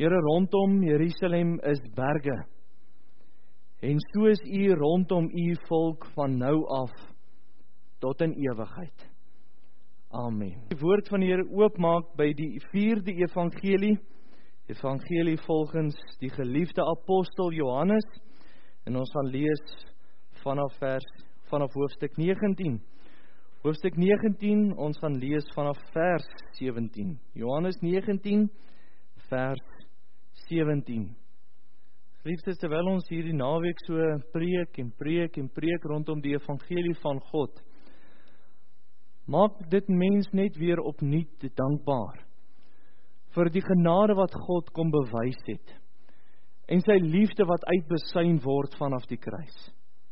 Here, rondom Jerusalem is berge, en so is U rondom U volk van nou af tot in ewigheid. Amen. Die woord van die Here oopmaak by die 4de evangelie volgens die geliefde apostel Johannes, en ons gaan lees vanaf hoofstuk 19. Hoofstuk 19, ons gaan lees vanaf vers 17. Johannes 19, vers 17. Geliefdes, terwyl ons hierdie naweek so preek rondom die evangelie van God, maak dit mens net weer opnuut dankbaar vir die genade wat God kom bewys het, en sy liefde wat uitbesuin word vanaf die kruis.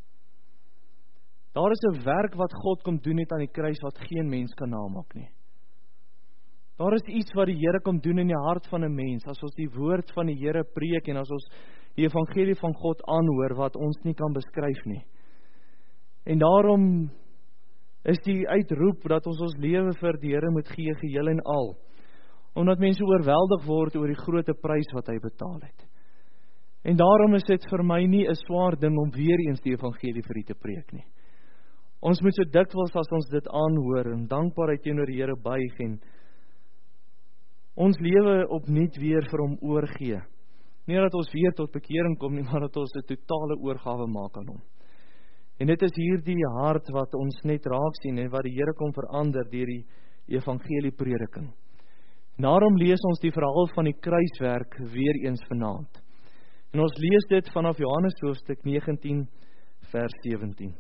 Daar is 'n werk wat God kom doen het aan die kruis wat geen mens kan namaak nie. Daar is iets wat die Here kom doen in die hart van 'n mens, as ons die woord van die Here preek en as ons die evangelie van God aanhoor wat ons nie kan beskryf nie. En daarom is die uitroep dat ons lewe vir die Here moet gee, geheel en al, omdat mense oorweldig word oor die groote prys wat hy betaal het. En daarom is dit vir my nie 'n swaar ding om weer eens die evangelie vir u te preek nie. Ons moet so dikwels as ons dit aanhoor en dankbaarheid teenoor die Here buig en ons lewe opnuut weer vir hom oorgee. Nie dat ons weer tot bekering kom nie, maar dat ons 'n totale oorgawe maak aan hom. En dit is hierdie hart wat ons net raak sien en wat die Here kom verander deur die evangelie prediking. Daarom lees ons die verhaal van die kruiswerk weer eens vanaand. En ons lees dit vanaf Johannes hoofstuk 19 vers 17.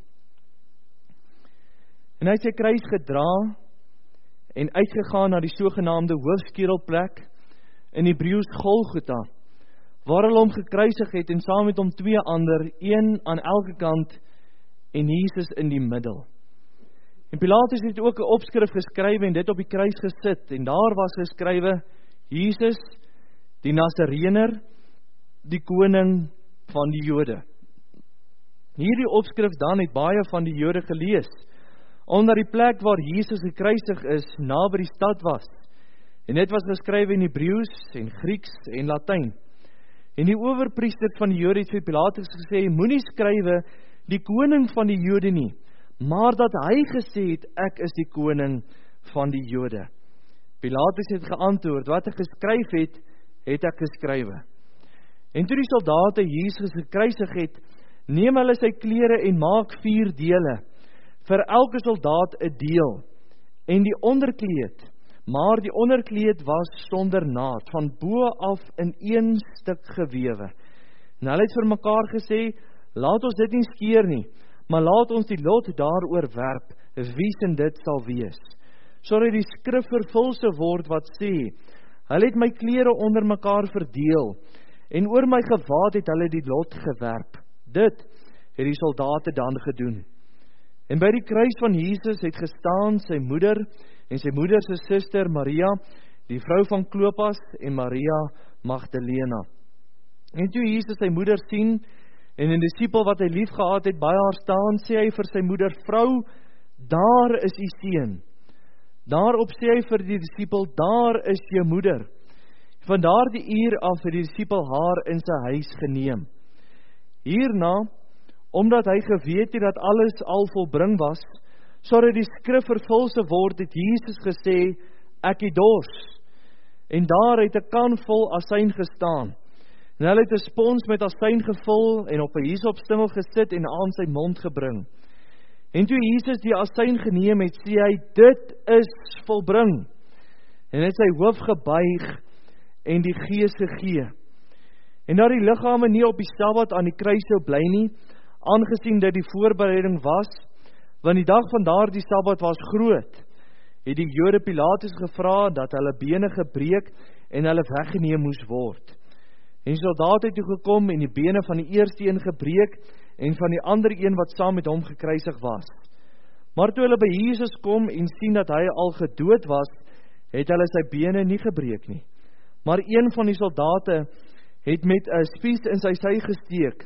En hy het sy kruis gedra en uitgegaan na die sogenaamde hoofskedelplek, in Hebreëus Golgotha, waar hulle hom gekruisig het en saam met hom 2 ander, een aan elke kant en Jesus in die middel. En Pilatus het ook 'n opskrif geskrywe en dit op die kruis gesit, en daar was geskrywe: Jesus, die Nasareëner, die koning van die Jode. Hierdie opskrif dan het baie van die Jode gelees, omdat die plek waar Jesus gekruisig is, naby die stad was. En dit was geskrywe in Hebreëus en Grieks en Latyn. En die owerpriester van die Jode het vir Pilatus gesê: moenie skrywe die koning van die Jode nie, maar dat hy gesê het, ek is die koning van die Jode. Pilatus het geantwoord: wat ek geskryf het, het ek geskrywe. En toe die soldate Jesus gekruisig het, neem hulle sy klere en maak 4 dele, vir elke soldaat 'n deel, en die onderkleed, maar die onderkleed was sonder naad, van bo af in 1 stuk gewewe. En hulle het vir mekaar gesê: laat ons dit nie skeer nie, maar laat ons die lot daaroor werp, wie sin dit sal wees, sodat die skrif vervul sou word wat sê: hulle het my klere onder mekaar verdeel, en oor my gewaad het hulle die lot gewerp. Dit het die soldate dan gedoen. En by die kruis van Jesus het gestaan sy moeder en sy moeder se suster Maria, die vrou van Klopas, en Maria Magdalena. En toe Jesus sy moeder sien en 'n disipel wat hy lief gehad het by haar staan, sê hy vir sy moeder: vrou, daar is u seun. Daarop sê hy vir die disipel: daar is jou moeder. Van daardie uur af het die disipel haar in sy huis geneem. Hierna, omdat hy geweet het dat alles al volbring was, sodat die skrif vervul sou word, het Jesus gesê: ek het dors. En daar het 'n kan vol asyn gestaan. En hulle het 'n spons met asyn gevul en op 'n hisopstengel gesit en aan sy mond gebring. En toe Jesus die asyn geneem het, sê hy: dit is volbring. En hy het sy hoof gebuig en die gees gegee. En dat die liggame nie op die Sabbat aan die kruis sou bly nie, aangesien dit die voorbereiding was, want die dag van daardie Sabbat was groot, het die Jode Pilatus gevra dat hulle bene gebreek en hulle weggeneem moes word. En die soldaat het toe gekom en die bene van die eerste een gebreek en van die ander een wat saam met hom gekruisig was. Maar toe hulle by Jesus kom en sien dat hy al gedood was, het hulle sy bene nie gebreek nie. Maar een van die soldate het met 'n spies in sy sy gesteek,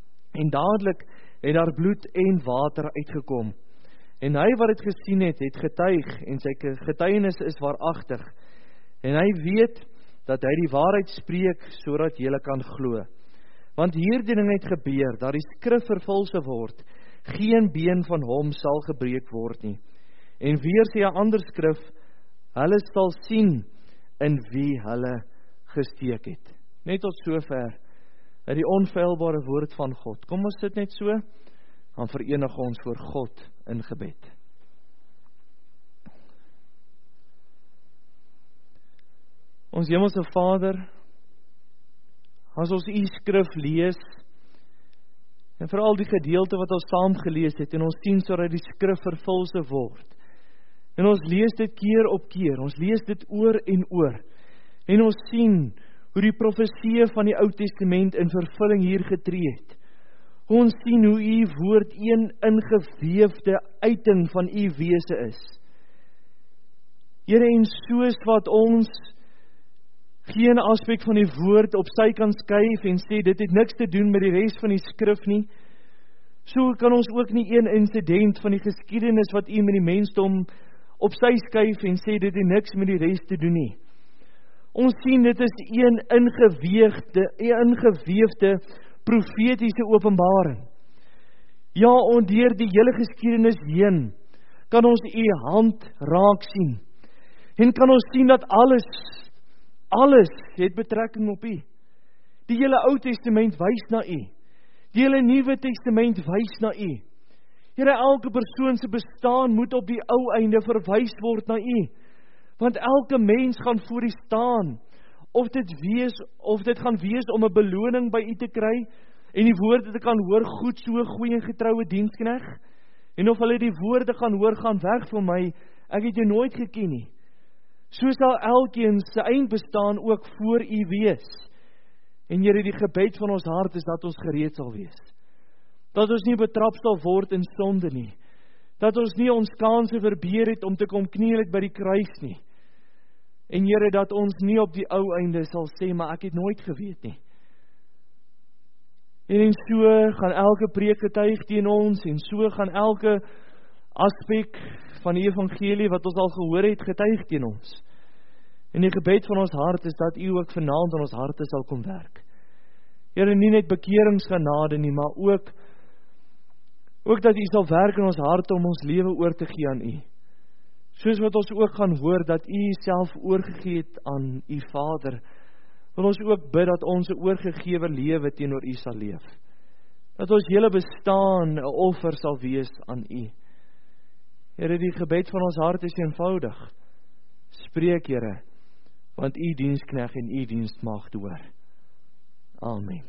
en dadelik het daar bloed en water uitgekom. En hy wat dit gesien het, het getuig, en sy getuienis is waaragtig. En hy weet dat hy die waarheid spreek, sodat julle kan glo. Want hierdie ding het gebeur, dat die skrif vervul sal word, geen been van hom sal gebreek word nie. En weer sê 'n ander skrif, hulle sal sien in wie hulle gesteek het. Net tot sover, uit die onfeilbare woord van God. Kom ons sit net so, dan verenig ons voor God in gebed. Ons hemelse Vader, as ons u skrif lees, en veral die gedeelte wat ons saam gelees het, en ons sien sodat die skrif vervul sal word, en ons lees dit keer op keer, ons lees dit oor en oor, en ons sien hoe die profeseë van die Ou Testament in vervulling hier getree het. Ons sien hoe u woord een ingeweefde uiting van u wese is. Here, en soos wat ons geen aspek van die woord op sy kan skuif en sê, dit het niks te doen met die res van die skrif nie, so kan ons ook nie een incident van die geskiedenis wat u met die mensdom op sy skuif en sê, dit het niks met die res te doen nie. Ons sien, dit is een ingeweefde profetiese openbaring. Ja, en deur die hele geskiedenis heen, kan ons u hand raak sien, en kan ons sien dat alles het betrekking op u. Die hele Ou Testament wys na u. Die hele Nuwe Testament wys na u. Here, elke persoon se bestaan moet op die ou einde verwys word na u. Want elke mens gaan voor u staan. Of dit gaan wees om 'n beloning by u te kry en die woorde te kan hoor, goed so, goeie en getroue diensknegt. En of hulle die woorde gaan hoor, gaan weg van my, ek het jou nooit geken nie. So sal elkeen sy eindbestaan ook voor u wees. En Here, die gebed van ons hart is dat ons gereed sal wees. Dat ons nie betrap sal word in sonde nie. Dat ons nie ons kanse verbeur het om te kom kniel by die kruis nie. En Here, dat ons nie op die ou einde sal sê, maar ek het nooit geweet nie. En so gaan elke preek getuig teen ons, en so gaan elke aspek van die evangelie wat ons al gehoor het, getuig teen ons. En die gebed van ons hart is dat u ook vanaand in ons harte sal kom werk. Here, nie net bekeringsgenade nie, maar ook dat u sal werk in ons harte om ons lewe oor te gee aan u. Soos wat ons ook gaan hoor dat u self oorgegee het aan u Vader, wil ons ook bid dat ons 'n oorgegewe lewe teenoor u sal leef. Dat ons hele bestaan 'n offer sal wees aan u. Here, die gebed van ons hart is eenvoudig. Spreek, Here, want u diensknegt en u dienstmaagd hoor. Amen.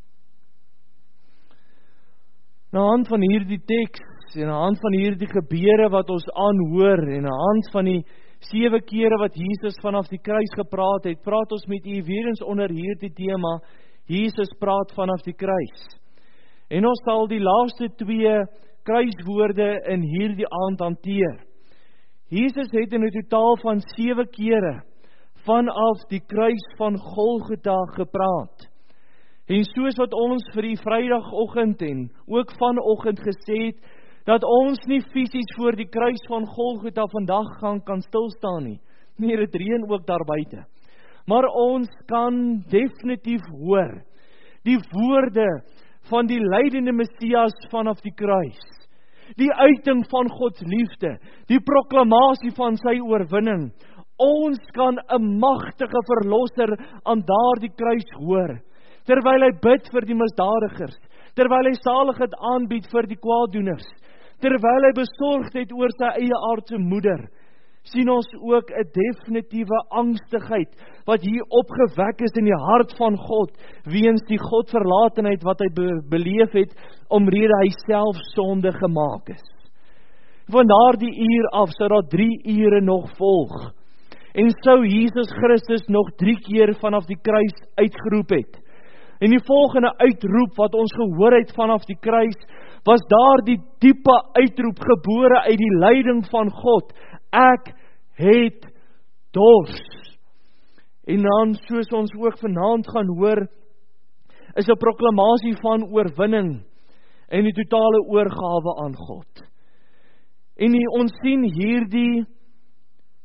Na hand van hierdie teks en na hand van hierdie gebeure wat ons aanhoor en na hand van die 7 kere wat Jesus vanaf die kruis gepraat het, praat ons met u weer eens onder hierdie tema, Jesus praat vanaf die kruis. En ons sal die laaste 2 kruiswoorde in hierdie aand hanteer. Jesus het in 'n totaal van 7 kere vanaf die kruis van Golgotha gepraat. En soos wat ons vir die Vrydagoggend en ook vanoggend gesê het, dat ons nie fisies voor die kruis van Golgotha vandag kan stilstaan nie. Nee, dit reën ook daar buite. Maar ons kan definitief hoor die woorde van die lydende Messias vanaf die kruis. Die uiting van Gods liefde, die proklamasie van sy oorwinning. Ons kan 'n magtige verlosser aan daardie kruis hoor, terwyl hy bid vir die misdadigers, terwyl hy saligheid aanbied vir die kwaaddoeners, terwyl hy besorgd het oor sy eie aardse moeder, sien ons ook 'n definitiewe angstigheid wat hier opgewek is in die hart van God, weens die Godverlatenheid wat hy beleef het, omrede hy self sonde gemaak is. Van daardie uur af sou daar 3 ure nog volg, en sou Jesus Christus nog 3 keer vanaf die kruis uitgeroep het. En die volgende uitroep wat ons gehoor het vanaf die kruis, was daar die diepe uitroep gebore uit die lyding van God. Ek het dors. En dan, soos ons ook vanaand gaan hoor, is 'n proklamasie van oorwinning en die totale oorgawe aan God. En ons sien hierdie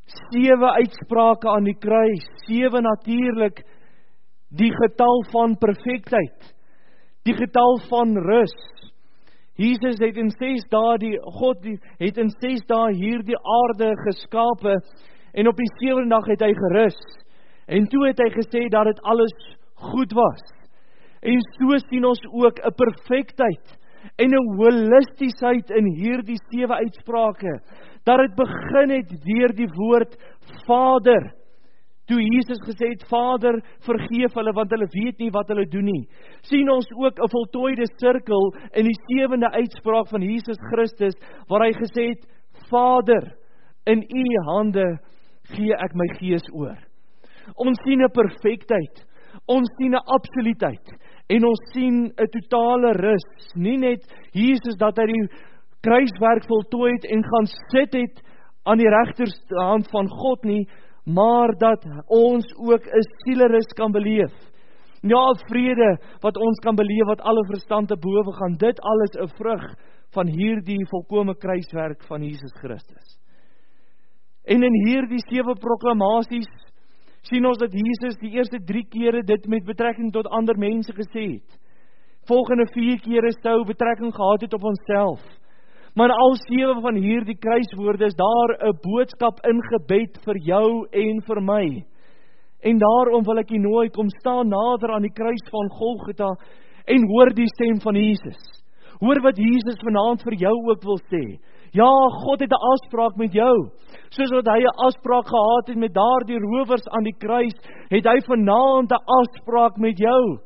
7 uitsprake aan die kruis, 7 natuurlik die getal van perfektheid, die getal van rus. Jesus het in 6 dae, God het in 6 dae hierdie aarde geskape, en op die 7de dag het hy gerus, en toe het hy gesê dat dit alles goed was. En so sien ons ook 'n perfektheid en 'n holistiesheid in hierdie 7 uitsprake, dat dit begin het deur die woord Vader. Toe Jesus gesê het, Vader, vergeef hulle, want hulle weet nie wat hulle doen nie. Sien ons ook 'n voltooide sirkel in die 7de uitspraak van Jesus Christus, waar hy gesê het, Vader, in u hande gee ek my gees oor. Ons sien 'n perfektheid, ons sien 'n absoluutheid, en ons sien 'n totale rus. Nie net Jesus dat hy die kruiswerk voltooi het en gaan sit het aan die regterhand van God nie, maar dat ons ook 'n sielerus kan beleef. Ja, vrede wat ons kan beleef, wat alle verstand te bowe gaan, dit alles 'n vrug van hierdie volkome kruiswerk van Jesus Christus. En in hierdie 7 proklamasies sien ons dat Jesus die eerste 3 kere dit met betrekking tot ander mense gesê het. Volgende 4 kere sou betrekking gehad het op onsself. Maar in al 7 van hierdie kruiswoorde is daar 'n boodskap ingebed vir jou en vir my. En daarom wil ek u nooi, kom staan nader aan die kruis van Golgotha en hoor die stem van Jesus. Hoor wat Jesus vanaand vir jou ook wil sê. Ja, God het 'n afspraak met jou. Soos wat hy 'n afspraak gehad het met daardie rowers aan die kruis, het hy vanaand 'n afspraak met jou.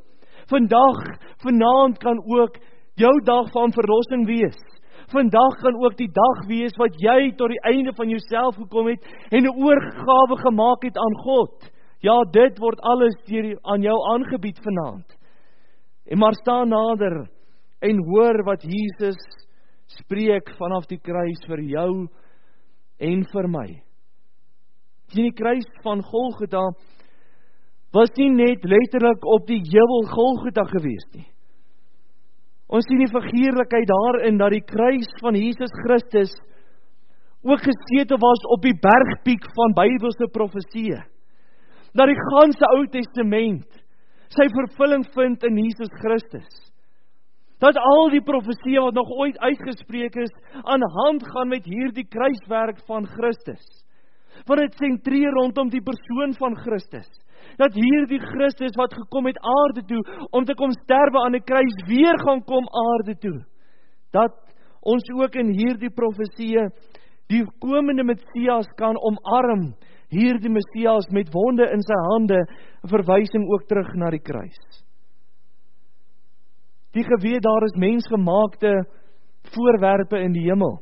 Vanaand kan ook jou dag van verlossing wees. Vandag kan ook die dag wees wat jy tot die einde van jouself gekom het en 'n oorgawe gemaak het aan God. Ja, dit word alles aan jou aangebied vanaand. En maar staan nader en hoor wat Jesus spreek vanaf die kruis vir jou en vir my. Die kruis van Golgotha was nie net letterlik op die heuwel Golgotha gewees nie. Ons sien die figuurlikheid daarin dat die kruis van Jesus Christus ook gesete was op die bergpiek van Bybelse profeseë. Dat die ganse Ou Testament sy vervulling vind in Jesus Christus. Dat al die profeseë wat nog ooit uitgespreek is, aan hand gaan met hierdie kruiswerk van Christus. Want dit sentreer rondom die persoon van Christus. Dat hierdie Christus wat gekom het aarde toe, om te kom sterwe aan die kruis, weer gaan kom aarde toe. Dat ons ook in hierdie profeseë die komende Messias kan omarm, hierdie Messias met wonde in sy hande, 'n verwysing ook terug na die kruis. Die geweet daar is mensgemaakte voorwerpe in die hemel.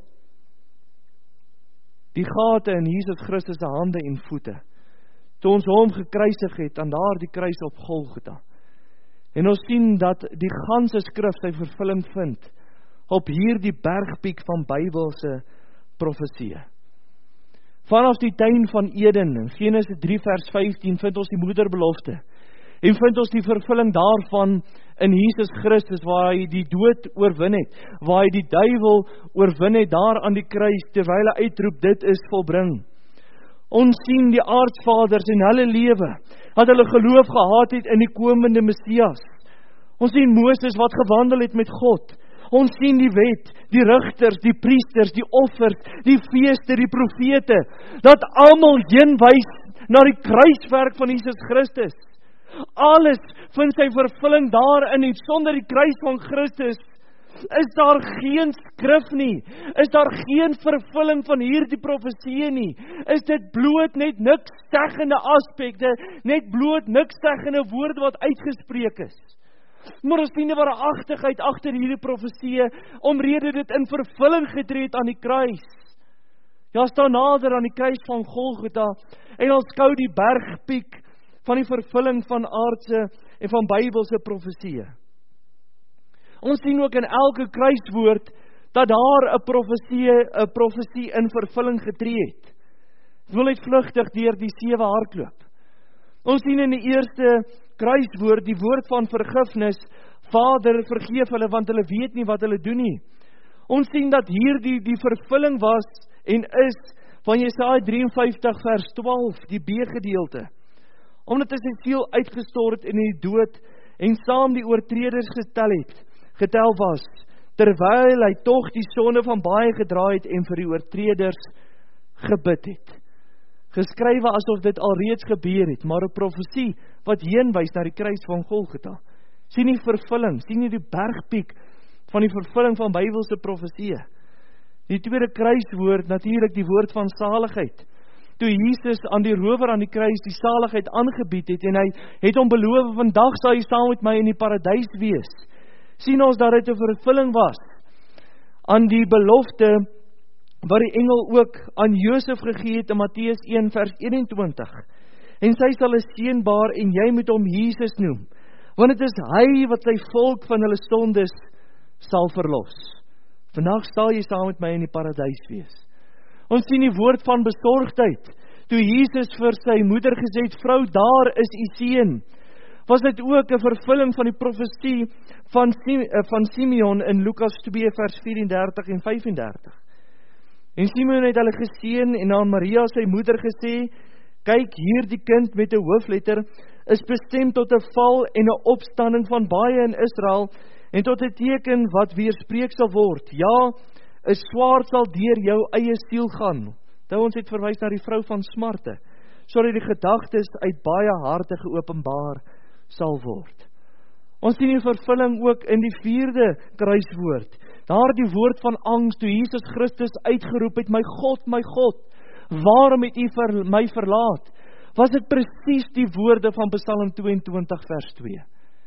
Die gate in Jesus Christus se hande en voete. Toe ons hom gekruisig het aan daardie kruis op Golgotha. En ons sien dat die ganse skrif sy vervulling vind op hierdie bergpiek van Bybelse profeseë. Vanaf die tuin van Eden, in Genesis 3 vers 15, vind ons die moederbelofte. En vind ons die vervulling daarvan in Jesus Christus, waar hy die dood oorwin het, waar hy die duiwel oorwin het daar aan die kruis, terwyl hy uitroep, dit is volbring. Ons sien die aartsvaders in hulle lewe, dat hulle geloof gehad het in die komende Messias. Ons sien Moses wat gewandel het met God. Ons sien die wet, die rigters, die priesters, die offers, die feeste, die profete, dat almal heen wys na die kruiswerk van Jesus Christus. Alles vind sy vervulling daarin, en sonder die kruis van Christus is daar geen skrif nie, is daar geen vervulling van hierdie profeseë nie, is dit bloot net niks seggende aspekte, net bloot niks seggende woorde wat uitgespreek is. Maar ons sien die waaragtigheid agter hierdie profeseë, omrede dit in vervulling getree het aan die kruis. Ja, staan nader aan die kruis van Golgotha, en ons skou die bergpiek van die vervulling van aardse en van Bybelse profeseë. Ons sien ook in elke kruiswoord dat daar 'n profesie in vervulling getree het. Ek wil net vlugtig deur die 7 hardloop. Ons sien in die eerste kruiswoord die woord van vergifnis, Vader, vergeef hulle, want hulle weet nie wat hulle doen nie. Ons sien dat hierdie die vervulling was en is van Jesaja 53 vers 12, die B-gedeelte. Omdat hy sy siel uitgestort in die dood en saam die oortreders getel was, terwyl hy tog die sonde van baie gedra het en vir die oortreders gebid het. Geskrywe asof dit alreeds gebeur het, maar 'n profesie wat heenwys na die kruis van Golgotha. Sien die vervulling, sien jy die bergpiek van die vervulling van Bybelse profesieë. Die tweede kruiswoord, natuurlik die woord van saligheid. Toe Jesus aan die rower aan die kruis die saligheid aangebied het, en hy het hom beloof, vandag sal jy saam met my in die paradys wees, sien ons dat dit 'n vervulling was aan die belofte wat die engel ook aan Josef gegee het in Matteus 1 vers 21. En sy sal 'n seun baar en jy moet hom Jesus noem, want dit is hy wat sy volk van hulle sondes sal verlos. Vandag sal jy saam met my in die paradys wees. Ons sien die woord van besorgdheid. Toe Jesus vir sy moeder gesê het, vrou, daar is u seun, was dit ook 'n vervulling van die profesie van Simeon in Lukas 2 vers 34 en 35. En Simeon het hulle geseën en aan Maria sy moeder gesê, kyk hier die kind met 'n hoofletter is bestem tot 'n val en 'n opstanding van baie in Israel en tot 'n teken wat weerspreek sal word. Ja, 'n swaard sal deur jou eie siel gaan. Nou ons het verwys na die vrou van smarte, sodat die gedagtes uit baie harte geopenbaar sal word. Ons sien die vervulling ook in die 4de kruiswoord. Daar die woord van angs toe Jesus Christus uitgeroep het, my God, waarom het u my verlaat? Was dit presies die woorde van Psalm 22 vers 2.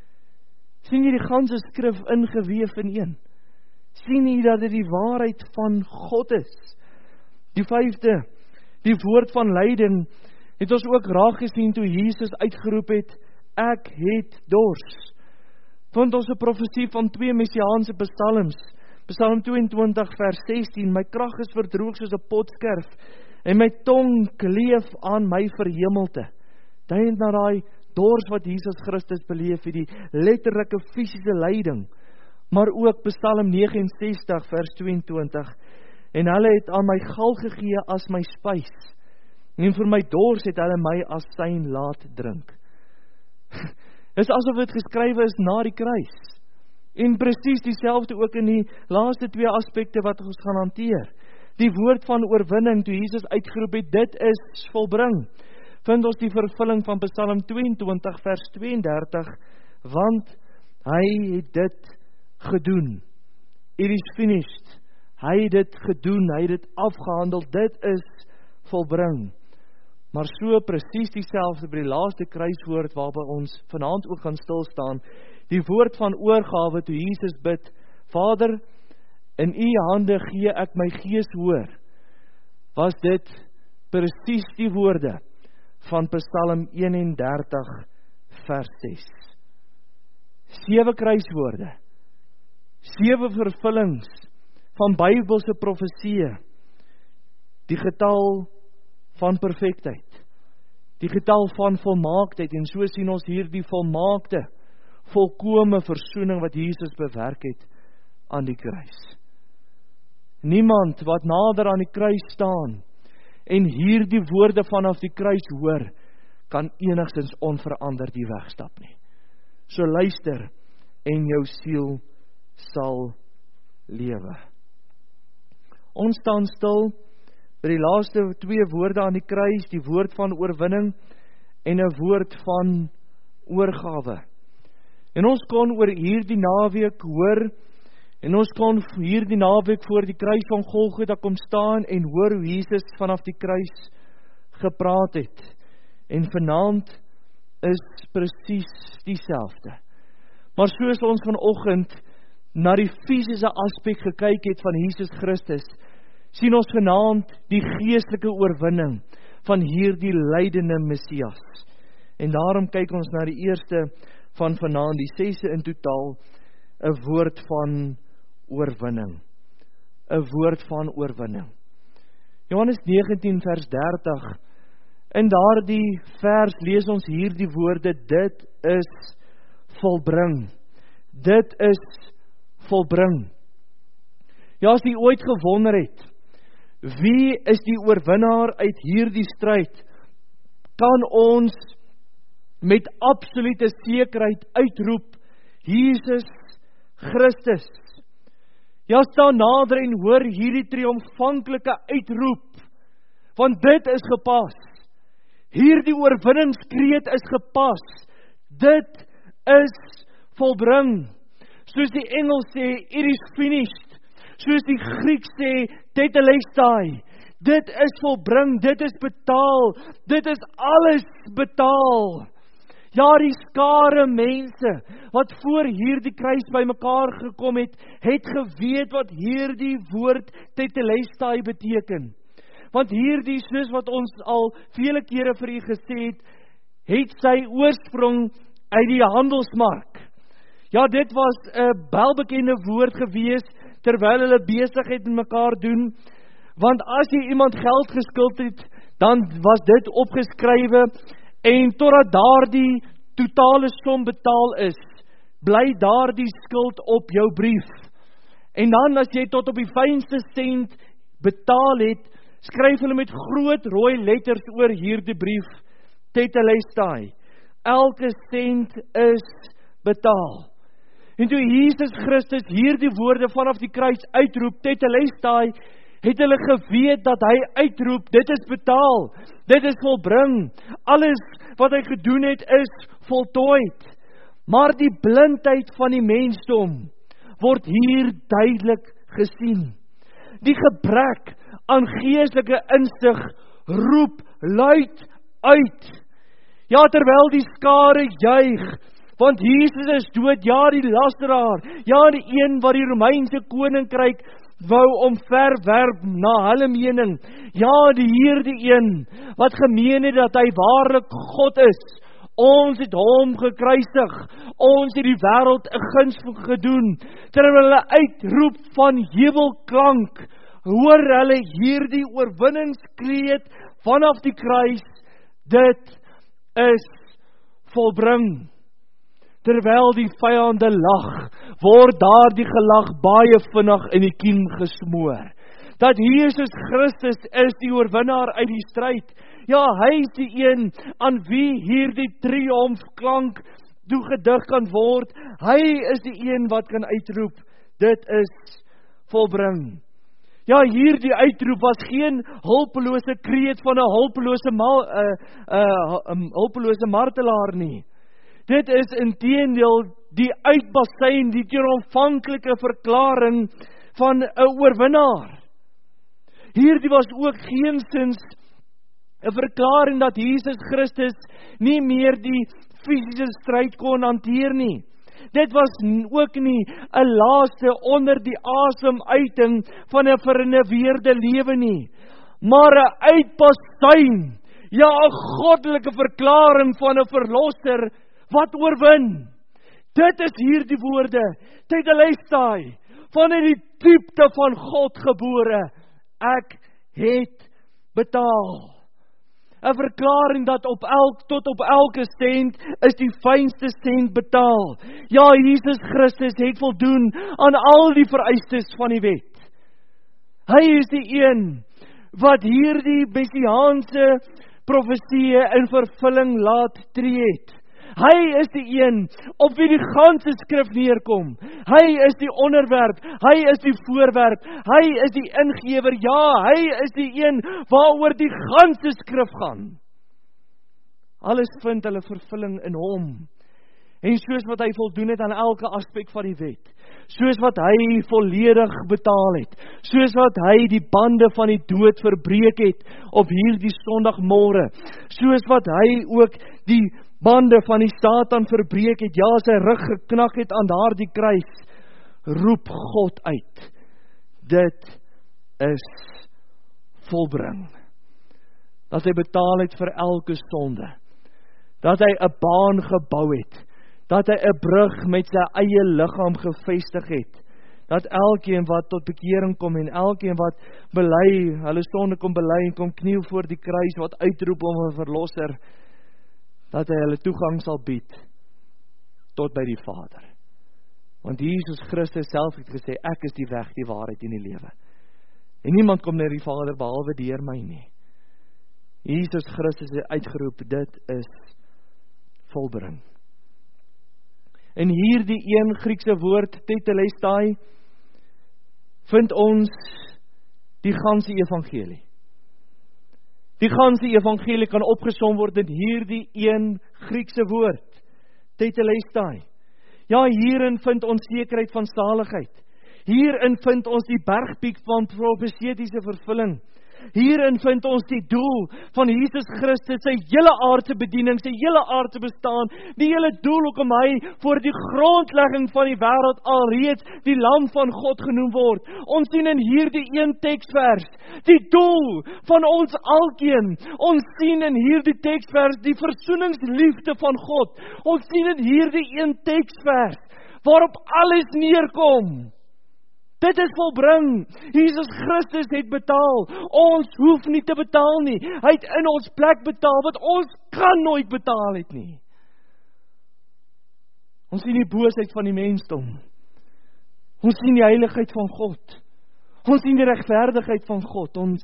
Sien jy die ganse skrif ingeweef in een? Sien jy dat dit die waarheid van God is? Die 5de, die woord van lyding, het ons ook raak gesien toe Jesus uitgeroep het, ek het dors. Vind ons 'n profesie van 2 messiaanse psalms, Psalm 22 vers 16, my krag is verdroog soos 'n potskerf, en my tong kleef aan my verhemelte. Dink na daai dors wat Jesus Christus beleef het, die letterlike fisiese lyding, maar ook Psalm 69 vers 22, en hulle het aan my gal gegee as my spys, en vir my dors het hulle my as syn laat drink. Dis asof dit geskrywe is na die kruis. En presies dieselfde ook in die laaste 2 aspekte wat ons gaan hanteer. Die woord van oorwinning toe Jesus uitgeroep het, dit is volbring. Vind ons die vervulling van Psalm 22 vers 32, want hy het dit gedoen. It is finished. Hy het dit gedoen, hy het dit afgehandel, dit is volbring. Maar so presies dieselfde by die laaste kruiswoord waarby ons vanaand ook gaan stilstaan, die woord van oorgawe toe Jesus bid, Vader, in u hande gee ek my gees hoor, was dit presies die woorde van Psalm 31 vers 6. 7 kruiswoorde, 7 vervullings van Bybelse profesieë, die getal van perfektheid, die getal van volmaaktheid, en so sien ons hier die volmaakte, volkome versoening wat Jesus bewerk het aan die kruis. Niemand wat nader aan die kruis staan en hier die woorde vanaf die kruis hoor, kan enigstens onveranderd die weg stap nie. So luister en jou siel sal lewe. Ons staan stil by die laaste 2 woorde aan die kruis, die woord van oorwinning en 'n woord van oorgawe. En ons kon oor hierdie naweek hoor, en ons kon hierdie naweek voor die kruis van Golgotha kom staan en hoor hoe Jesus vanaf die kruis gepraat het. En vanaand is presies dieselfde. Maar soos ons vanoggend na die fisiese aspek gekyk het van Jesus Christus, sien ons vanaand die geestelike oorwinning van hierdie lydende Messias. En daarom kyk ons na die eerste van vanaand, die 6de in totaal, 'n woord van oorwinning. 'n woord van oorwinning. Johannes 19 vers 30, in daardie vers lees ons hierdie woorde, dit is volbring. Dit is volbring. Ja, as jy ooit gewonder het, wie is die oorwinnaar uit hierdie stryd, kan ons met absolute sekerheid uitroep, Jesus Christus. Ja, staan nader en hoor hierdie triomfanklike uitroep, want dit is gepas. Hierdie oorwinningskreet is gepas. Dit is volbring. Soos die Engels sê, it is finished. Soos die Griek sê, tetelestai. Dit is volbring, dit is betaal. Dit is alles betaal. Ja, die skare mense wat voor hierdie kruis by mekaar gekom het geweet wat hierdie woord tetelestai beteken. Want hierdie, soos wat ons al vele kere vir u gesê het sy oorsprong uit die handelsmark. Ja, dit was 'n welbekende woord gewees terwyl hulle besigheid met mekaar doen. Want as jy iemand geld geskuld het, dan was dit opgeskrywe en totdat daardie totale som betaal is, bly daardie skuld op jou brief. En dan as jy tot op die fynste sent betaal het, skryf hulle met groot rooi letters oor hierdie brief, tetelestai. Elke sent is betaal. En toe Jesus Christus hierdie woorde vanaf die kruis uitroep, tetelestai, het hulle geweet dat hy uitroep, dit is betaal, dit is volbring, alles wat hy gedoen het is voltooid. Maar die blindheid van die mensdom word hier duidelik gesien. Die gebrek aan geestelike insig roep luid uit. Ja, terwyl die skare juig, want Jesus is dood, ja, die lasteraar, ja, die een wat die Romeinse koninkryk wou omverwerp na hulle mening, ja, die hierdie een wat gemeen het dat hy waarlik God is. Ons het hom gekruisig, ons het die wêreld 'n guns gedoen, terwyl hulle uitroep van jubelklank, hoor hulle hierdie oorwinningskreet vanaf die kruis, dit is volbring. Terwyl die vyande lag, word daardie gelag baie vinnig in die kiem gesmoor. Dat Jesus Christus is die oorwinnaar uit die stryd. Ja, hy is die een aan wie hierdie triomfklank toegedig kan word. Hy is die een wat kan uitroep, dit is volbring. Ja, hierdie uitroep was geen hulpelose kreet van 'n hulpelose martelaar nie. Dit is inteendeel die uitbasyn, die triomfanklike verklaring van 'n oorwinnaar. Hierdie was ook geensins 'n verklaring dat Jesus Christus nie meer die fisiese stryd kon hanteer nie. Dit was ook nie 'n laaste onder die asemuiting van 'n vernuweerde lewe nie, maar 'n uitbasyn, ja, 'n goddelike verklaring van 'n verlosser wat oorwin. Dit is hierdie woorde, tetelestai, vanuit die diepte van God gebore, ek het betaal. 'n verklaring dat tot op elke sent is die fynste sent betaal. Ja, Jesus Christus het voldoen aan al die vereistes van die wet. Hy is die een wat hierdie messiaanse profeseë in vervulling laat tree het. Hy is die een op wie die ganse skrif neerkom. Hy is die onderwerp, hy is die voorwerp, hy is die ingewer, ja, hy is die een waaroor die ganse skrif gaan. Alles vind hulle vervulling in hom. En soos wat hy voldoen het aan elke aspek van die wet, soos wat hy volledig betaal het, soos wat hy die bande van die dood verbreek het op hierdie Sondagmôre, soos wat hy ook die bande van die Satan verbreek het, ja, sy rug geknak het aan daardie kruis, roep God uit, dit is volbring. Dat hy betaal het vir elke sonde, dat hy 'n baan gebou het, dat hy 'n brug met sy eie liggaam gevestig het, dat elkeen wat tot bekering kom en elkeen wat bely, hulle sonde kom bely en kom kniel voor die kruis, wat uitroep om 'n verlosser, dat hy hulle toegang sal bied tot by die Vader. Want Jesus Christus self het gesê, ek is die weg, die waarheid en die lewe. En niemand kom na die Vader behalwe deur my nie. Jesus Christus het uitgeroep, dit is volbring. En hier die een Griekse woord, tetelestai, vind ons die ganse evangelie. Die ganse evangelie kan opgesom word in hierdie een Griekse woord, tetelestai. Ja, hierin vind ons sekerheid van saligheid. Hierin vind ons die bergpiek van profetiese vervulling. Hierin vind ons die doel van Jesus Christus, sy hele aardse bediening, sy hele aardse bestaan, die hele doel hoekom hy voor die grondlegging van die wêreld alreeds die lam van God genoem word. Ons sien in hierdie een teksvers die doel van ons alkeen. Ons sien in hierdie teksvers die versoeningsliefde van God. Ons sien in hierdie een teksvers waarop alles neerkom. Dit is volbring. Jesus Christus het betaal. Ons hoef nie te betaal nie. Hy het in ons plek betaal wat ons kan nooit betaal het nie. Ons sien die boosheid van die mensdom. Ons sien die heiligheid van God. Ons sien die regverdigheid van God. Ons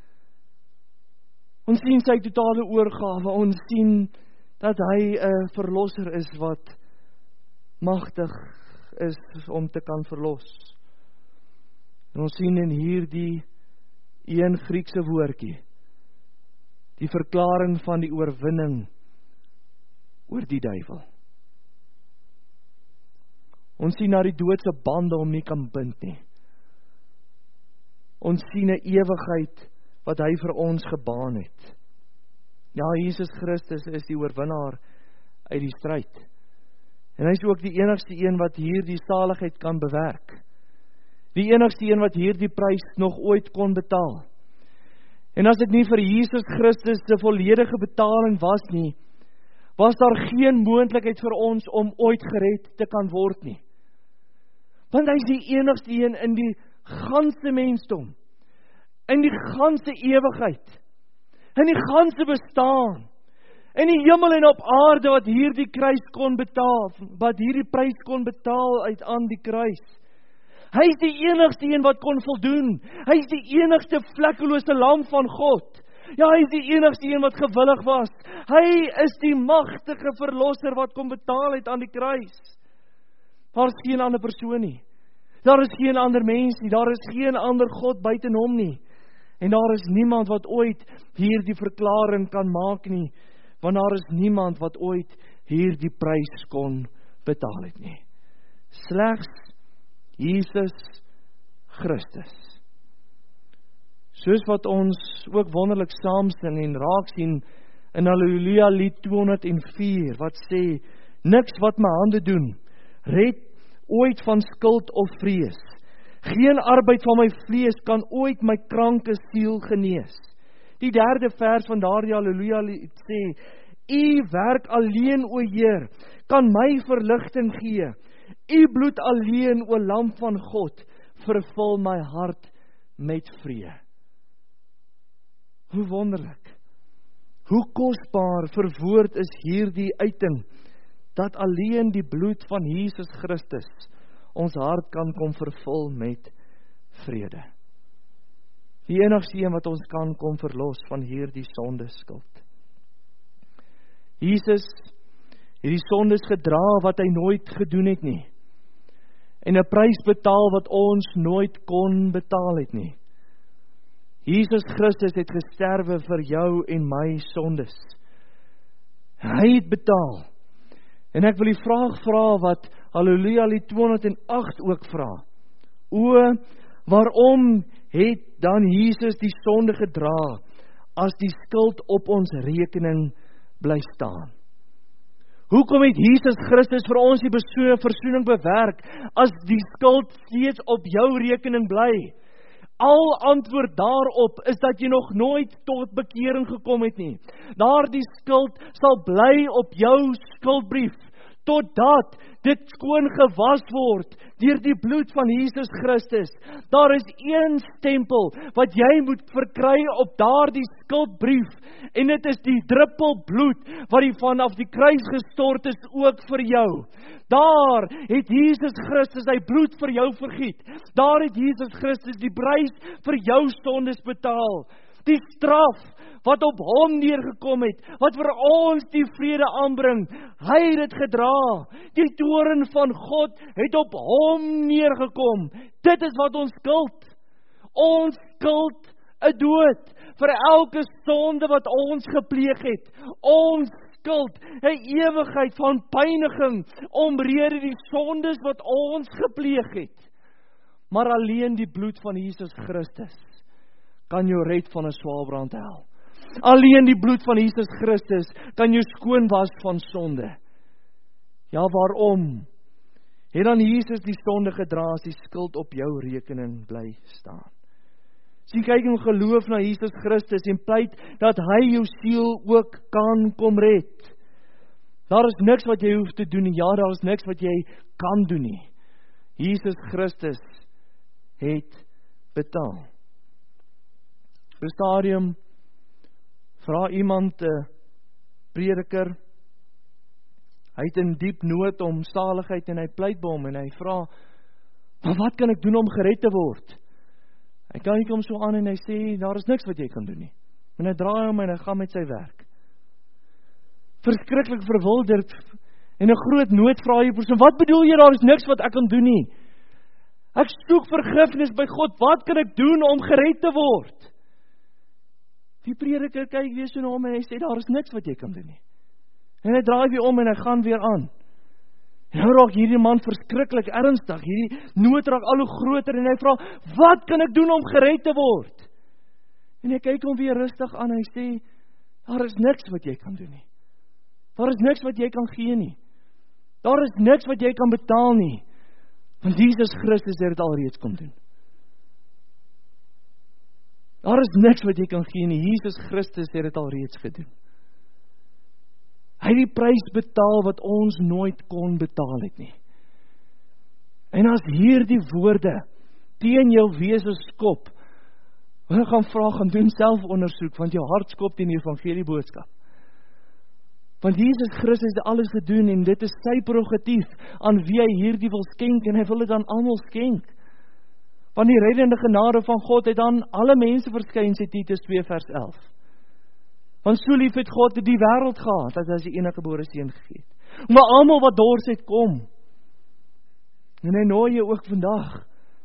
sien sy totale oorgawe. Ons sien dat hy 'n verlosser is wat magtig is om te kan verlos. En ons sien in hierdie een Griekse woordjie die verklaring van die oorwinning oor die duiwel. Ons sien na die doodse bande hom nie kan bind nie. Ons sien 'n ewigheid wat hy vir ons gebaan het. Ja, Jesus Christus is die oorwinnaar uit die stryd. En hy is ook die enigste een wat hierdie saligheid kan bewerk. Die enigste een wat hierdie prys nog ooit kon betaal. En as dit nie vir Jesus Christus se volledige betaling was nie, was daar geen moontlikheid vir ons om ooit gered te kan word nie. Want hy is die enigste een in die ganse mensdom, in die ganse ewigheid, in die ganse bestaan, in die hemel en op aarde wat hierdie kruis kon betaal, wat hierdie prys kon betaal uit aan die kruis. Hy is die enigste een wat kon voldoen. Hy is die enigste vlekkelose lam van God. Ja, hy is die enigste een wat gewillig was. Hy is die magtige verlosser wat kon betaal het aan die kruis. Daar is geen ander persoon nie. Daar is geen ander mens nie. Daar is geen ander God buiten hom nie. En daar is niemand wat ooit hierdie verklaring kan maak nie. Want daar is niemand wat ooit hierdie prys kon betaal het nie. Slegs Jesus Christus. Soos wat ons ook wonderlik saamsing en raak sien in Halleluja lied 204 wat sê, niks wat my hande doen, red ooit van skuld of vrees. Geen arbeid van my vlees kan ooit my kranke siel genees. Die derde vers van daardie Halleluja lied sê, U werk alleen, o Heer, kan my verligting gee. U bloed alleen, o lam van God, vervul my hart met vrede. Hoe wonderlik, hoe kosbaar verwoord is hierdie uiting, dat alleen die bloed van Jesus Christus ons hart kan kom vervul met vrede. Die enigste een wat ons kan kom verlos van hierdie sondeskuld. Jesus het die sondes gedra wat hy nooit gedoen het nie. En 'n prys betaal wat ons nooit kon betaal het nie. Jesus Christus het gesterwe vir jou en my sondes. Hy het betaal. En ek wil die vraag vra wat Halleluja lied 208 ook vra. O, waarom het dan Jesus die sonde gedra as die skuld op ons rekening bly staan? Hoekom het Jesus Christus vir ons die versoening bewerk as die skuld steeds op jou rekening bly? Al antwoord daarop is dat jy nog nooit tot bekering gekom het nie. Daardie skuld sal bly op jou skuldbrief totdat dit skoon gewas word deur die bloed van Jesus Christus. Daar is een stempel wat jy moet verkry op daardie skuldbrief, en dit is die druppel bloed wat vanaf die kruis gestort is ook vir jou. Daar het Jesus Christus sy bloed vir jou vergiet. Daar het Jesus Christus die prys vir jou sondes betaal. Die straf wat op hom neergekom het, wat vir ons die vrede aanbring, hy het dit gedra. Die toorn van God het op hom neergekom. Dit is wat ons skuld. Ons skuld 'n dood vir elke sonde wat ons gepleeg het. Ons skuld 'n ewigheid van pyniging omrede die sondes wat ons gepleeg het. Maar alleen die bloed van Jesus Christus kan jou red van 'n swaarbrandhel. Alleen die bloed van Jesus Christus kan jou skoon was van sonde. Ja, waarom? Het dan Jesus die sonde gedra as die skuld op jou rekening bly staan? Sien, kyk en geloof na Jesus Christus en pleit dat hy jou siel ook kan kom red. Daar is niks wat jy hoef te doen nie. Ja, daar is niks wat jy kan doen nie. Jesus Christus het betaal. Op 'n stadium vra iemand 'n prediker, hy het in diep nood om saligheid en hy pleit by hom en hy vra, maar wat kan ek doen om gered te word? Hy kyk hom so aan en hy sê, daar is niks wat jy kan doen nie. En hy draai hom en hy gaan met sy werk. Verskriklik verwilderd en 'n groot nood vra die persoon, wat bedoel jy, daar is niks wat ek kan doen nie? Ek soek vergifnis by God, wat kan ek doen om gered te word? Die prediker kyk weer so na hom en hy sê, daar is niks wat jy kan doen nie. En hy draai weer om en hy gaan weer aan. En nou raak hierdie man verskriklik ernstig, hierdie nood raak al hoe groter en hy vra, wat kan ek doen om gered te word? En hy kyk hom weer rustig aan en hy sê, daar is niks wat jy kan doen nie. Daar is niks wat jy kan gee nie. Daar is niks wat jy kan betaal nie. Want Jesus Christus het dit alreeds kom doen. Daar is niks wat jy kan gee nie. Jesus Christus het dit alreeds gedoen. Hy het die prys betaal wat ons nooit kon betaal het nie. En as hierdie woorde teen jou wese skop, wil ek gaan vra, gaan doen selfondersoek, want jou hart skop teen die evangelie boodskap. Want Jesus Christus het alles gedoen en dit is sy prerogatief aan wie hy hierdie wil skenk en hy wil dit aan almal skenk. Want die reddende genade van God het aan alle mense verskyn, sê Titus 2 vers 11. Want so lief het God die wêreld gehad, dat hy sy enige gebore seun gegee het. Maar almal wat dors het kom. En hy nooi jou ook vandag.